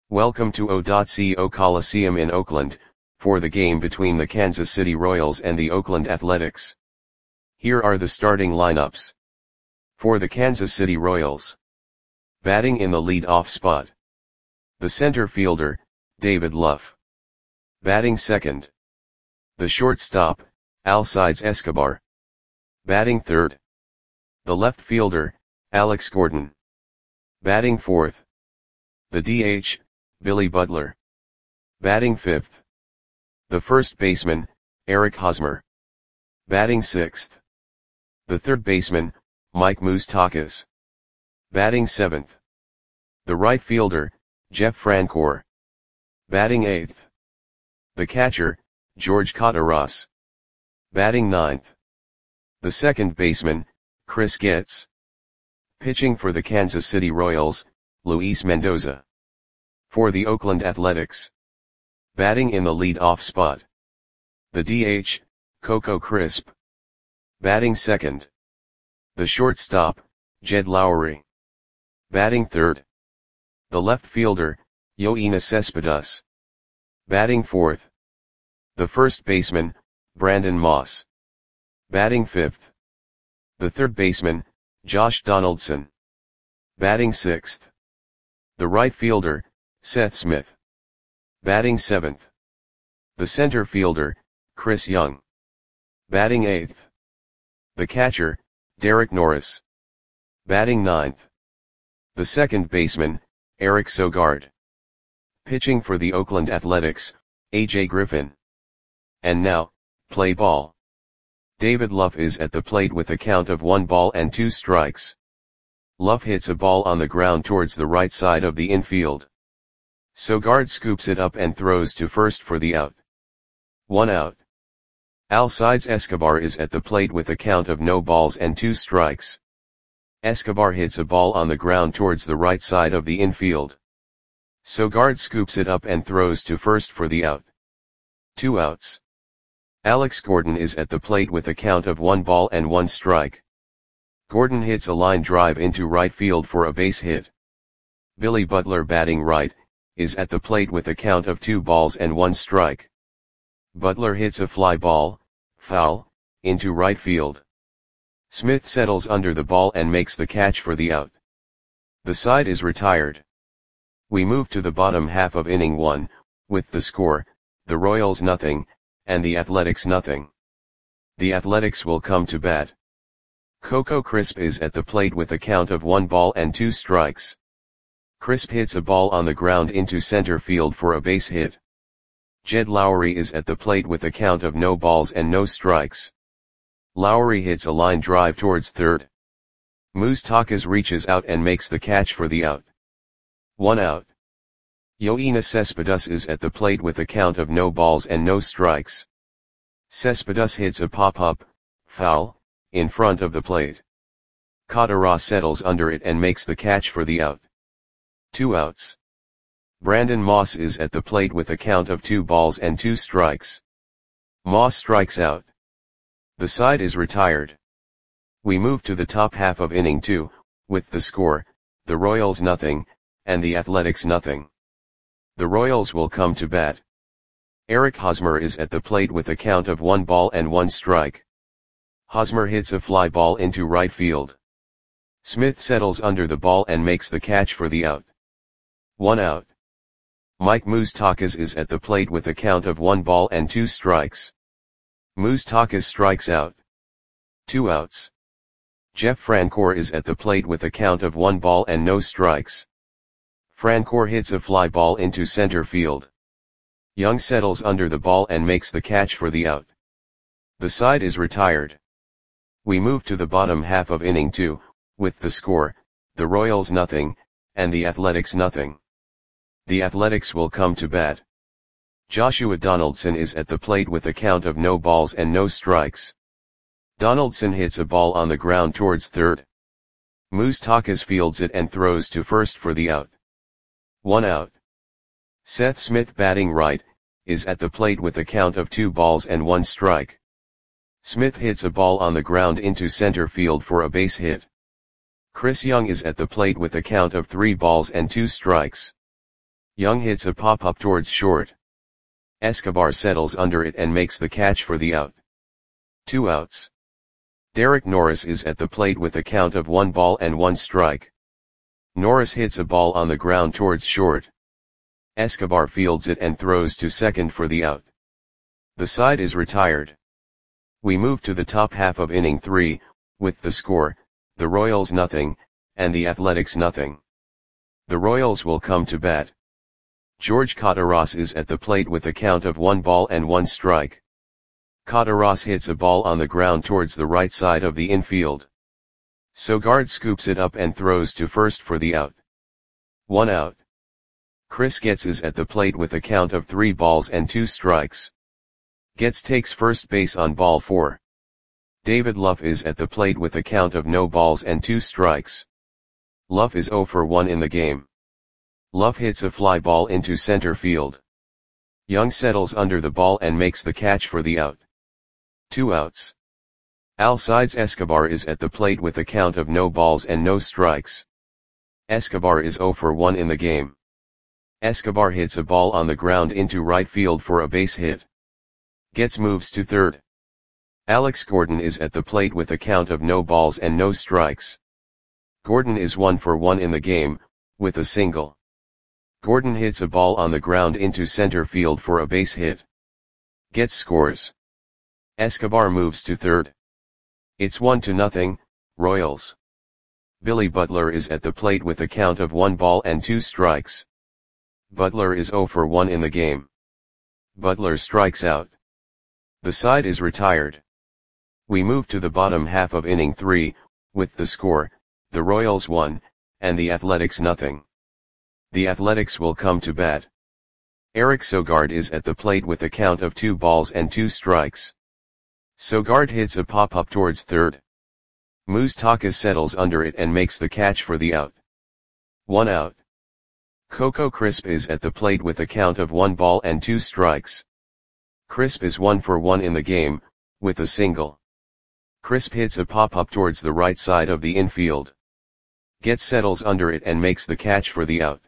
Welcome to O.CO Coliseum in Oakland, for the game between the Kansas City Royals and the Oakland Athletics. Here are the starting lineups. For the Kansas City Royals. Batting in the lead-off spot. The center fielder, David Luff. Batting second. The shortstop, Alcides Escobar. Batting third. The left fielder, Alex Gordon. Batting fourth. The DH, Billy Butler. Batting fifth. The first baseman, Eric Hosmer. Batting sixth. The third baseman, Mike Moustakas. Batting seventh. The right fielder, Jeff Francoeur. Batting eighth. The catcher, George Kataras. Batting ninth. The second baseman, Chris Getz. Pitching for the Kansas City Royals, Luis Mendoza. For the Oakland Athletics. Batting in the lead-off spot. The DH, Coco Crisp. Batting second. The shortstop, Jed Lowrie. Batting third. The left fielder, Yoenis Cespedes. Batting fourth. The first baseman, Brandon Moss. Batting fifth. The third baseman, Josh Donaldson. Batting sixth. The right fielder, Seth Smith. Batting seventh. The center fielder, Chris Young. Batting eighth. The catcher, Derek Norris. Batting ninth. The second baseman, Eric Sogard. Pitching for the Oakland Athletics, A.J. Griffin. And now, play ball. David Luff is at the plate with a count of 1 ball and 2 strikes. Luff hits a ball on the ground towards the right side of the infield. Sogard scoops it up and throws to first for the out. 1 out. Alcides Escobar is at the plate with a count of no balls and 2 strikes. Escobar hits a ball on the ground towards the right side of the infield. Sogard scoops it up and throws to first for the out. 2 outs. Alex Gordon is at the plate with a count of 1 ball and 1 strike. Gordon hits a line drive into right field for a base hit. Billy Butler, batting right, is at the plate with a count of 2 balls and 1 strike. Butler hits a fly ball, foul, into right field. Smith settles under the ball and makes the catch for the out. The side is retired. We move to the bottom half of inning 1, with the score, the Royals nothing, and the Athletics nothing. The Athletics will come to bat. Coco Crisp is at the plate with a count of 1 ball and 2 strikes. Crisp hits a ball on the ground into center field for a base hit. Jed Lowrie is at the plate with a count of no balls and no strikes. Lowrie hits a line drive towards third. Moustakas reaches out and makes the catch for the out. 1 out. Yoenis Cespedes is at the plate with a count of no balls and no strikes. Cespedes hits a pop-up, foul, in front of the plate. Kataras settles under it and makes the catch for the out. 2 outs. Brandon Moss is at the plate with a count of 2 balls and 2 strikes. Moss strikes out. The side is retired. We move to the top half of inning 2, with the score, the Royals nothing, and the Athletics nothing. The Royals will come to bat. Eric Hosmer is at the plate with a count of 1 ball and 1 strike. Hosmer hits a fly ball into right field. Smith settles under the ball and makes the catch for the out. 1 out. Mike Moustakas is at the plate with a count of 1 ball and 2 strikes. Moustakas strikes out. 2 outs. Jeff Francoeur is at the plate with a count of 1 ball and no strikes. Francoeur hits a fly ball into center field. Young settles under the ball and makes the catch for the out. The side is retired. We move to the bottom half of inning 2, with the score, the Royals nothing, and the Athletics nothing. The Athletics will come to bat. Joshua Donaldson is at the plate with a count of no balls and no strikes. Donaldson hits a ball on the ground towards third. Moustakas fields it and throws to first for the out. 1 out. Seth Smith, batting right, is at the plate with a count of 2 balls and 1 strike. Smith hits a ball on the ground into center field for a base hit. Chris Young is at the plate with a count of 3 balls and 2 strikes. Young hits a pop-up towards short. Escobar settles under it and makes the catch for the out. 2 outs. Derek Norris is at the plate with a count of 1 ball and 1 strike. Norris hits a ball on the ground towards short. Escobar fields it and throws to second for the out. The side is retired. We move to the top half of inning 3, with the score, the Royals nothing, and the Athletics nothing. The Royals will come to bat. George Cotaras is at the plate with a count of 1 ball and 1 strike. Cotaras hits a ball on the ground towards the right side of the infield. Sogard scoops it up and throws to first for the out. 1 out. Chris Getz is at the plate with a count of 3 balls and 2 strikes. Getz takes first base on ball 4. David Luff is at the plate with a count of no balls and 2 strikes. Luff is 0 for 1 in the game. Luff hits a fly ball into center field. Young settles under the ball and makes the catch for the out. 2 outs. Alcides Escobar is at the plate with a count of no balls and no strikes. Escobar is 0 for 1 in the game. Escobar hits a ball on the ground into right field for a base hit. Getz moves to third. Alex Gordon is at the plate with a count of no balls and no strikes. Gordon is 1 for 1 in the game, with a single. Gordon hits a ball on the ground into center field for a base hit. Getz scores. Escobar moves to third. It's 1-0, Royals. Billy Butler is at the plate with a count of 1 ball and 2 strikes. Butler is 0 for 1 in the game. Butler strikes out. The side is retired. We move to the bottom half of inning 3, with the score, the Royals 1, and the Athletics nothing. The Athletics will come to bat. Eric Sogard is at the plate with a count of 2 balls and 2 strikes. Sogard hits a pop-up towards third. Moustakas settles under it and makes the catch for the out. 1 out. Coco Crisp is at the plate with a count of 1 ball and 2 strikes. Crisp is 1 for 1 in the game, with a single. Crisp hits a pop-up towards the right side of the infield. Getz settles under it and makes the catch for the out.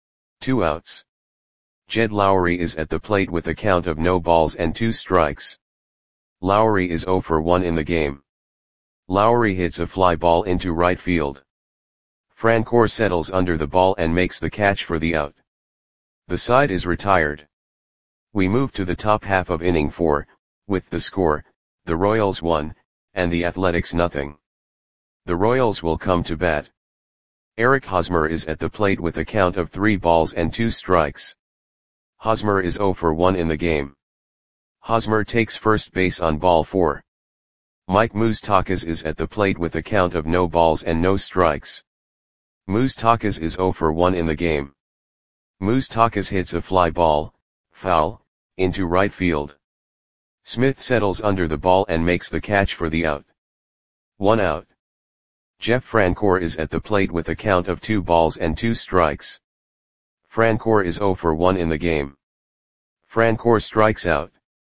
2 outs. Jed Lowry is at the plate with a count of no balls and 2 strikes. Lowry is 0 for 1 in the game. Lowry hits a fly ball into right field. Francoeur settles under the ball and makes the catch for the out. The side is retired. We move to the top half of inning 4, with the score, the Royals 1, and the Athletics nothing. The Royals will come to bat. Eric Hosmer is at the plate with a count of 3 balls and 2 strikes. Hosmer is 0 for 1 in the game. Hosmer takes first base on ball 4. Mike Moustakas is at the plate with a count of no balls and no strikes. Moustakas is 0 for 1 in the game. Moustakas hits a fly ball, foul, into right field. Smith settles under the ball and makes the catch for the out. 1 out. Jeff Francoeur is at the plate with a count of 2 balls and 2 strikes. Francoeur is 0 for 1 in the game. Francoeur strikes out.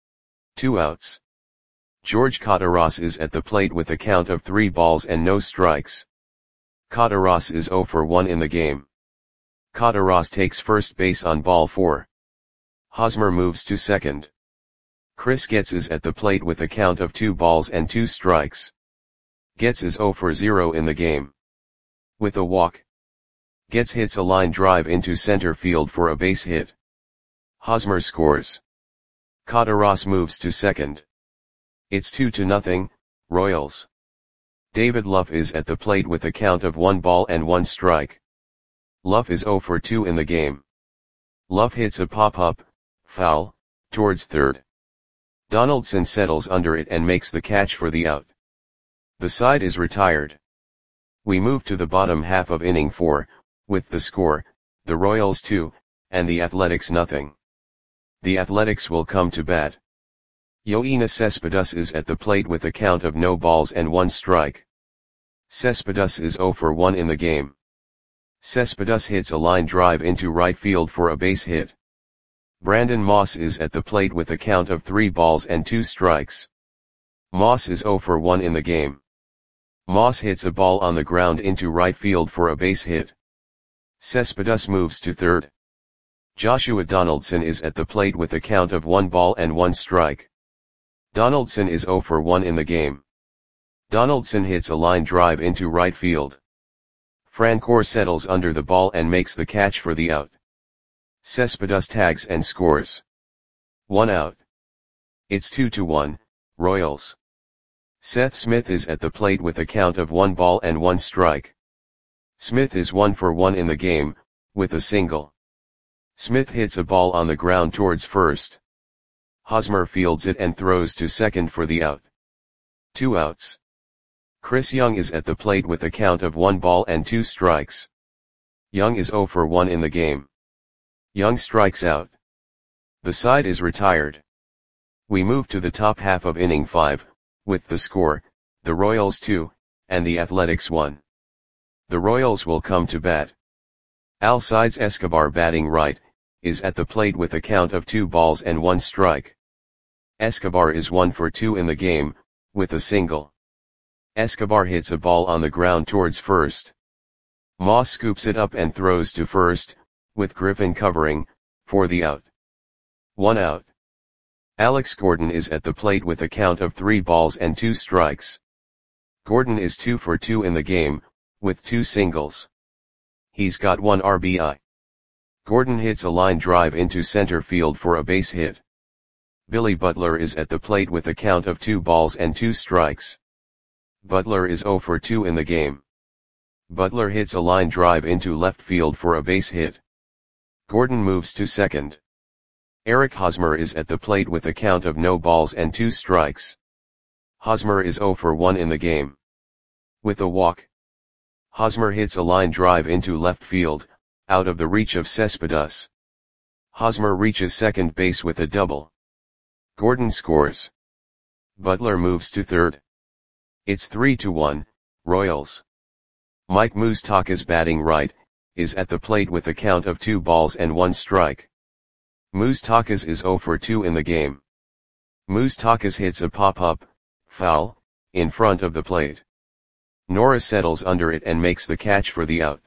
2 outs. George Cotaras is at the plate with a count of 3 balls and no strikes. Cotaras is 0 for 1 in the game. Cotaras takes first base on ball 4. Hosmer moves to second. Chris Getz is at the plate with a count of 2 balls and 2 strikes. Getz is 0 for 0 in the game. With a walk. Getz hits a line drive into center field for a base hit. Hosmer scores. Cotaras moves to second. It's 2-0, Royals. David Luff is at the plate with a count of 1 ball and 1 strike. Luff is 0 for 2 in the game. Luff hits a pop-up, foul, towards third. Donaldson settles under it and makes the catch for the out. The side is retired. We move to the bottom half of inning 4, with the score, the Royals 2, and the Athletics nothing. The Athletics will come to bat. Yoenis Cespedes is at the plate with a count of no balls and 1 strike. Cespedes is 0 for 1 in the game. Cespedes hits a line drive into right field for a base hit. Brandon Moss is at the plate with a count of 3 balls and 2 strikes. Moss is 0 for 1 in the game. Moss hits a ball on the ground into right field for a base hit. Cespedes moves to third. Joshua Donaldson is at the plate with a count of 1 ball and 1 strike. Donaldson is 0 for 1 in the game. Donaldson hits a line drive into right field. Francoeur settles under the ball and makes the catch for the out. Cespedes tags and scores. 1 out. It's 2-1, Royals. Seth Smith is at the plate with a count of 1 ball and 1 strike. Smith is 1 for 1 in the game, with a single. Smith hits a ball on the ground towards first. Hosmer fields it and throws to second for the out. 2 outs. Chris Young is at the plate with a count of 1 ball and 2 strikes. Young is 0 for 1 in the game. Young strikes out. The side is retired. We move to the top half of inning 5, with the score, the Royals 2, and the Athletics 1. The Royals will come to bat. Alcides Escobar, batting right, is at the plate with a count of 2 balls and 1 strike. Escobar is 1 for 2 in the game, with a single. Escobar hits a ball on the ground towards first. Moss scoops it up and throws to first, with Griffin covering, for the out. 1 out. Alex Gordon is at the plate with a count of 3 balls and 2 strikes. Gordon is 2 for 2 in the game, with 2 singles. He's got 1 RBI. Gordon hits a line drive into center field for a base hit. Billy Butler is at the plate with a count of 2 balls and 2 strikes. Butler is 0 for 2 in the game. Butler hits a line drive into left field for a base hit. Gordon moves to second. Eric Hosmer is at the plate with a count of no balls and 2 strikes. Hosmer is 0 for 1 in the game. With a walk. Hosmer hits a line drive into left field, out of the reach of Cespedes. Hosmer reaches second base with a double. Gordon scores. Butler moves to third. It's 3-1, Royals. Mike Moustakas, batting right, is at the plate with a count of 2 balls and 1 strike. Moustakas is 0 for 2 in the game. Moustakas hits a pop-up, foul, in front of the plate. Norris settles under it and makes the catch for the out.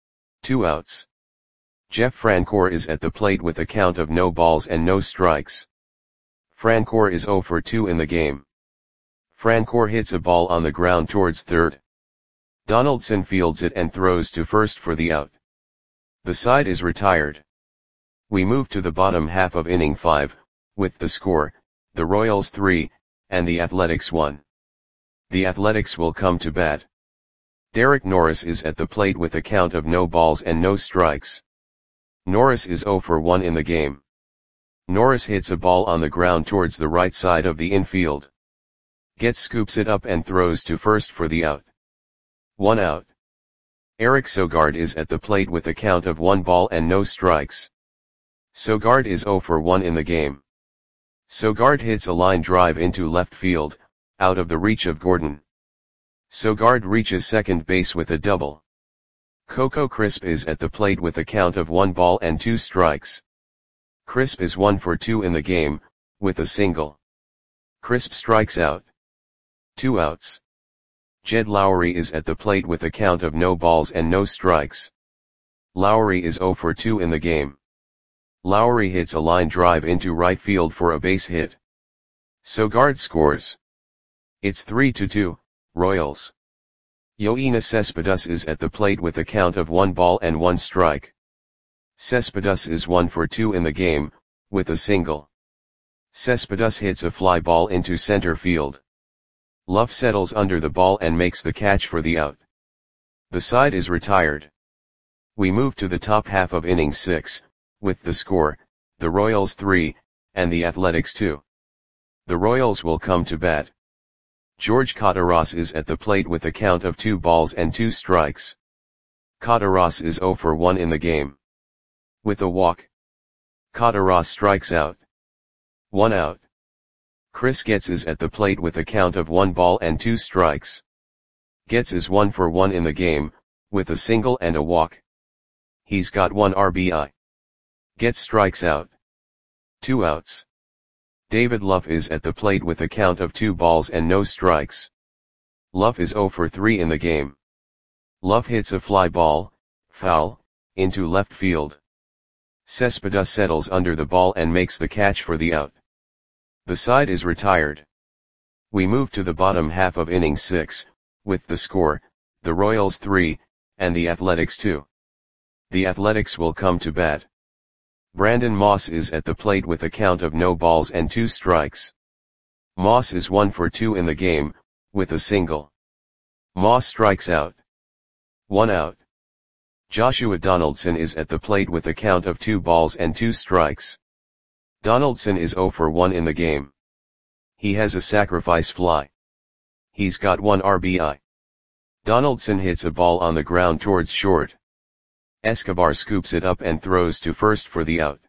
2 outs. Jeff Francoeur is at the plate with a count of no balls and no strikes. Francoeur is 0 for 2 in the game. Francoeur hits a ball on the ground towards third. Donaldson fields it and throws to first for the out. The side is retired. We move to the bottom half of inning 5, with the score, the Royals 3, and the Athletics 1. The Athletics will come to bat. Derek Norris is at the plate with a count of no balls and no strikes. Norris is 0 for 1 in the game. Norris hits a ball on the ground towards the right side of the infield. Getz scoops it up and throws to first for the out. 1 out. Eric Sogard is at the plate with a count of 1 ball and no strikes. Sogard is 0 for 1 in the game. Sogard hits a line drive into left field, out of the reach of Gordon. Sogard reaches second base with a double. Coco Crisp is at the plate with a count of 1 ball and 2 strikes. Crisp is 1 for 2 in the game, with a single. Crisp strikes out. 2 outs. Jed Lowry is at the plate with a count of no balls and no strikes. Lowry is 0 for 2 in the game. Lowry hits a line drive into right field for a base hit. Sogard scores. It's 3-2, Royals. Yoenis Cespedes is at the plate with a count of 1 ball and 1 strike. Cespedes is 1 for 2 in the game, with a single. Cespedes hits a fly ball into center field. Luff settles under the ball and makes the catch for the out. The side is retired. We move to the top half of inning 6, with the score, the Royals 3, and the Athletics 2. The Royals will come to bat. George Cotaras is at the plate with a count of 2 balls and 2 strikes. Cotaras is 0 for 1 in the game. With a walk. Cotaras strikes out. 1 out. Chris Getz is at the plate with a count of 1 ball and 2 strikes. Getz is 1 for 1 in the game, with a single and a walk. He's got 1 RBI. Getz strikes out. 2 outs. David Luff is at the plate with a count of 2 balls and no strikes. Luff is 0 for 3 in the game. Luff hits a fly ball, foul, into left field. Cespedes settles under the ball and makes the catch for the out. The side is retired. We move to the bottom half of inning 6, with the score, the Royals 3, and the Athletics 2. The Athletics will come to bat. Brandon Moss is at the plate with a count of no balls and 2 strikes. Moss is 1 for 2 in the game, with a single. Moss strikes out. 1 out. Joshua Donaldson is at the plate with a count of 2 balls and 2 strikes. Donaldson is 0 for 1 in the game. He has a sacrifice fly. He's got 1 RBI. Donaldson hits a ball on the ground towards short. Escobar scoops it up and throws to first for the out.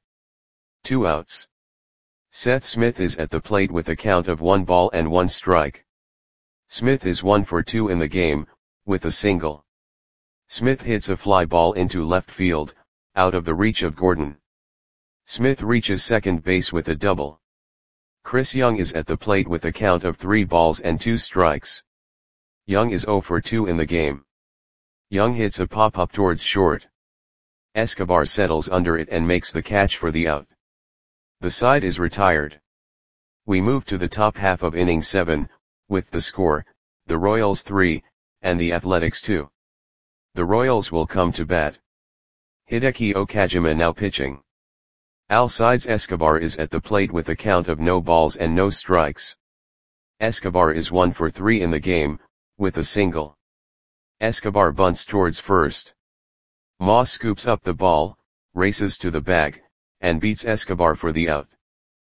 2 outs. Seth Smith is at the plate with a count of 1 ball and 1 strike. Smith is 1 for 2 in the game, with a single. Smith hits a fly ball into left field, out of the reach of Gordon. Smith reaches second base with a double. Chris Young is at the plate with a count of 3 balls and 2 strikes. Young is 0 for 2 in the game. Young hits a pop-up towards short. Escobar settles under it and makes the catch for the out. The side is retired. We move to the top half of inning 7, with the score, the Royals 3, and the Athletics 2. The Royals will come to bat. Hideki Okajima now pitching. Alcides Escobar is at the plate with a count of no balls and no strikes. Escobar is 1 for 3 in the game, with a single. Escobar bunts towards first. Moss scoops up the ball, races to the bag, and beats Escobar for the out.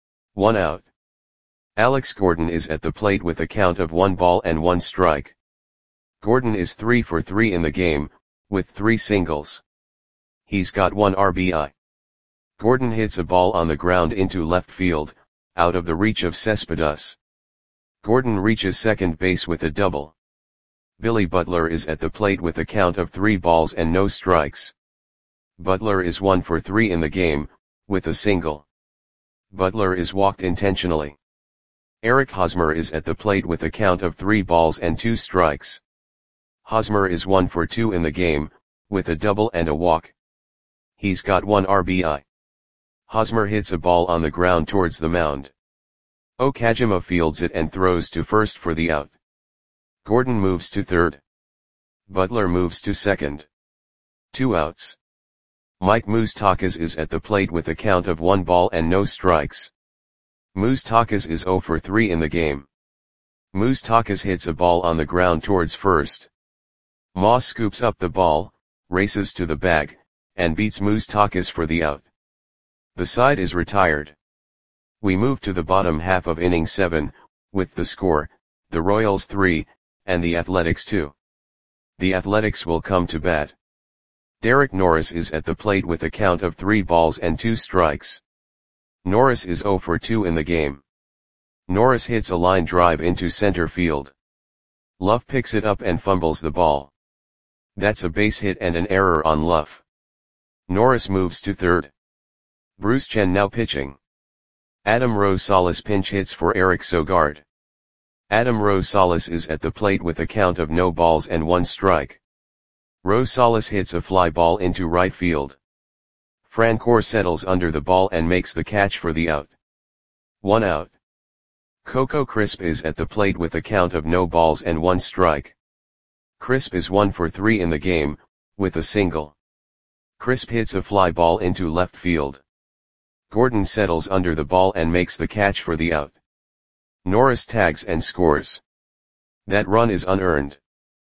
1 out. Alex Gordon is at the plate with a count of 1 ball and 1 strike. Gordon is 3 for 3 in the game, with 3 singles. He's got 1 RBI. Gordon hits a ball on the ground into left field, out of the reach of Cespedes. Gordon reaches second base with a double. Billy Butler is at the plate with a count of 3 balls and no strikes. Butler is 1 for 3 in the game, with a single. Butler is walked intentionally. Eric Hosmer is at the plate with a count of 3 balls and 2 strikes. Hosmer is 1 for 2 in the game, with a double and a walk. He's got 1 RBI. Hosmer hits a ball on the ground towards the mound. Okajima fields it and throws to first for the out. Gordon moves to third. Butler moves to second. 2 outs. Mike Moustakas is at the plate with a count of 1 ball and no strikes. Moustakas is 0 for 3 in the game. Moustakas hits a ball on the ground towards first. Moss scoops up the ball, races to the bag, and beats Moustakas for the out. The side is retired. We move to the bottom half of inning 7, with the score, the Royals 3, and the Athletics 2. The Athletics will come to bat. Derek Norris is at the plate with a count of 3 balls and 2 strikes. Norris is 0 for 2 in the game. Norris hits a line drive into center field. Luff picks it up and fumbles the ball. That's a base hit and an error on Luff. Norris moves to third. Bruce Chen now pitching. Adam Rosales pinch hits for Eric Sogard. Adam Rosales is at the plate with a count of no balls and 1 strike. Rosales hits a fly ball into right field. Francoeur settles under the ball and makes the catch for the out. 1 out. Coco Crisp is at the plate with a count of no balls and 1 strike. Crisp is 1 for 3 in the game, with a single. Crisp hits a fly ball into left field. Gordon settles under the ball and makes the catch for the out. Norris tags and scores. That run is unearned.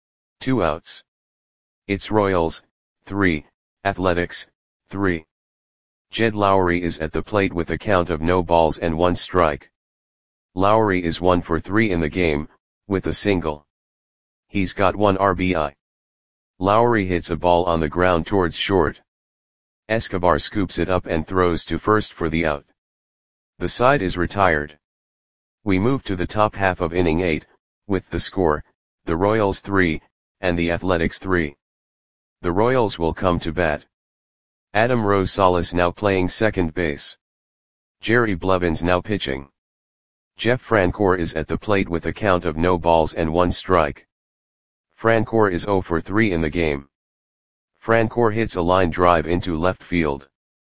2 outs. It's Royals, 3, Athletics, 3. Jed Lowry is at the plate with a count of no balls and 1 strike. Lowry is 1 for 3 in the game, with a single. He's got 1 RBI. Lowry hits a ball on the ground towards short. Escobar scoops it up and throws to first for the out. The side is retired. We move to the top half of inning 8, with the score, the Royals 3, and the Athletics 3. The Royals will come to bat. Adam Rosales now playing second base. Jerry Blevins now pitching. Jeff Francoeur is at the plate with a count of no balls and 1 strike. Francoeur is 0 for 3 in the game. Francoeur hits a line drive into left field.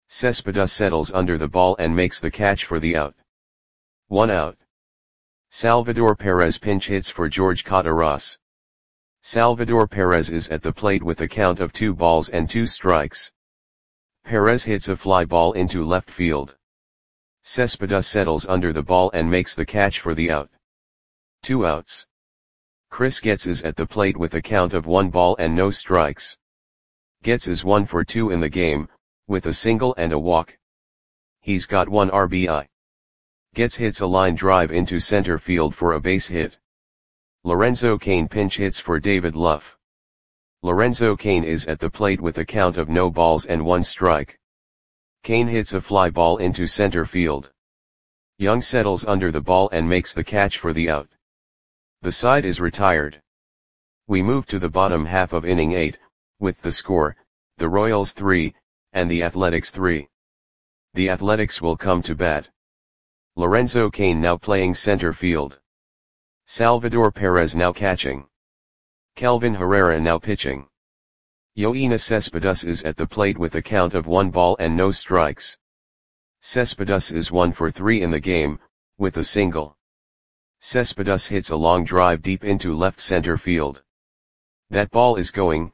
Cespedes settles under the ball and makes the catch for the out. 1 out. Salvador Perez pinch hits for George Catarras. Salvador Perez is at the plate with a count of 2 balls and 2 strikes. Perez hits a fly ball into left field. Cespedes settles under the ball and makes the catch for the out. 2 outs. Chris Getz is at the plate with a count of 1 ball and no strikes. Getz is 1 for 2 in the game, with a single and a walk. He's got 1 RBI. Getz hits a line drive into center field for a base hit. Lorenzo Cain pinch hits for David Luff. Lorenzo Cain is at the plate with a count of no balls and 1 strike. Cain hits a fly ball into center field. Young settles under the ball and makes the catch for the out. The side is retired. We move to the bottom half of inning 8, with the score, the Royals 3, and the Athletics 3. The Athletics will come to bat. Lorenzo Cain now playing center field. Salvador Perez now catching. Kelvin Herrera now pitching. Yoenis Cespedes is at the plate with a count of 1 ball and no strikes. Cespedes is 1 for 3 in the game, with a single. Cespedes hits a long drive deep into left center field. That ball is gone.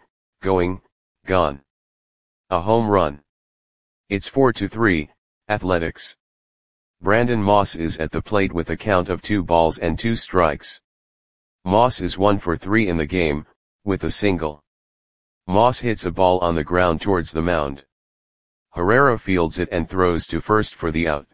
A home run. It's 4-3, Athletics. Brandon Moss is at the plate with a count of 2 balls and 2 strikes. Moss is 1 for 3 in the game, with a single. Moss hits a ball on the ground towards the mound. Herrera fields it and throws to first for the out.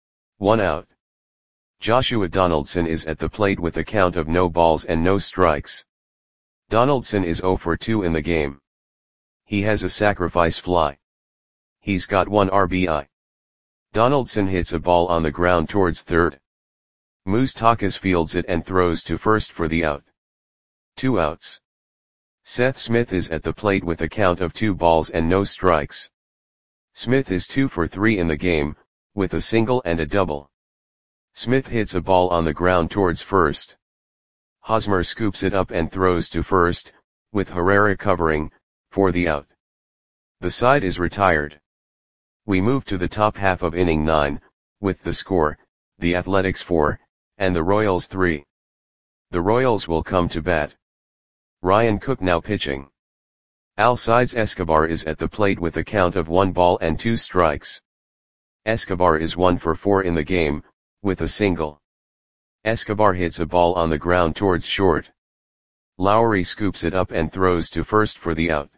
1 out. Joshua Donaldson is at the plate with a count of no balls and no strikes. Donaldson is 0 for 2 in the game. He has a sacrifice fly. He's got 1 RBI. Donaldson hits a ball on the ground towards third. Moustakas fields it and throws to first for the out. 2 outs. Seth Smith is at the plate with a count of 2 balls and no strikes. Smith is 2 for 3 in the game, with a single and a double. Smith hits a ball on the ground towards first. Hosmer scoops it up and throws to first, with Herrera covering, for the out. The side is retired. We move to the top half of inning 9, with the score, the Athletics 4, and the Royals 3. The Royals will come to bat. Ryan Cook now pitching. Alcides Escobar is at the plate with a count of 1 ball and 2 strikes. Escobar is 1 for 4 in the game, with a single. Escobar hits a ball on the ground towards short. Lowry scoops it up and throws to first for the out.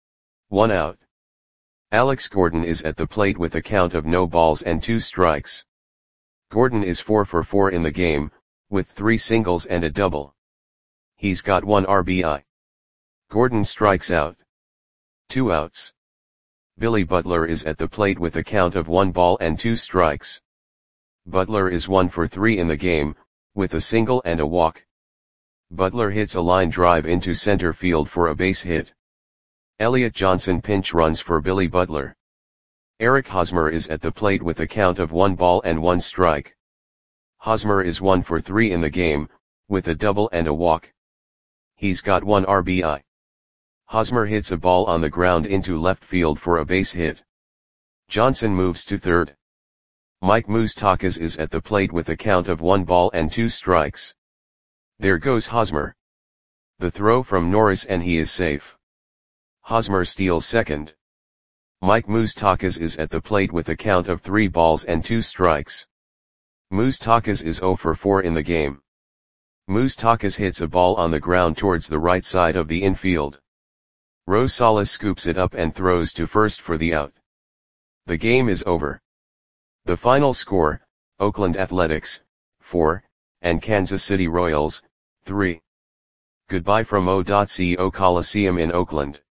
1 out. Alex Gordon is at the plate with a count of no balls and 2 strikes. Gordon is 4 for 4 in the game, with 3 singles and a double. He's got 1 RBI. Gordon strikes out. 2 outs. Billy Butler is at the plate with a count of 1 ball and 2 strikes. Butler is 1 for 3 in the game, with a single and a walk. Butler hits a line drive into center field for a base hit. Elliot Johnson pinch runs for Billy Butler. Eric Hosmer is at the plate with a count of 1 ball and 1 strike. Hosmer is 1 for 3 in the game, with a double and a walk. He's got 1 RBI. Hosmer hits a ball on the ground into left field for a base hit. Johnson moves to third. Mike Moustakas is at the plate with a count of 1 ball and 2 strikes. There goes Hosmer. The throw from Norris and he is safe. Hosmer steals second. Mike Moustakas is at the plate with a count of 3 balls and 2 strikes. Moustakas is 0 for 4 in the game. Moustakas hits a ball on the ground towards the right side of the infield. Rosales scoops it up and throws to first for the out. The game is over. The final score, Oakland Athletics, 4, and Kansas City Royals, 3. Goodbye from O.CO Coliseum in Oakland.